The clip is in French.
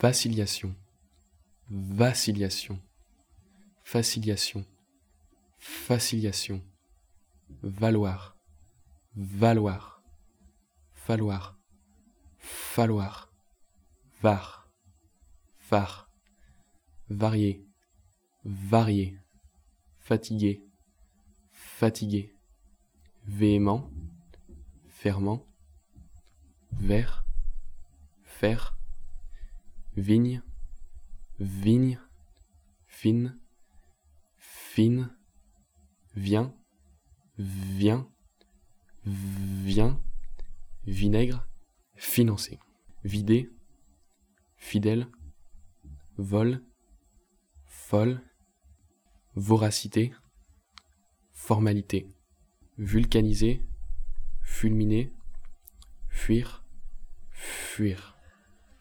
vacillation, vacillation, facilitation, faciliation, valoir, valoir, falloir, falloir, var, var, varier, varier, fatigué, fatigué, véhément, ferment, vert, faire, vigne, vigne, fine, fine, vient, vient, vient, vinaigre, financer, vider, fidèle, vol, folle, voracité, formalité, vulcaniser, fulminer, fuir, fuir.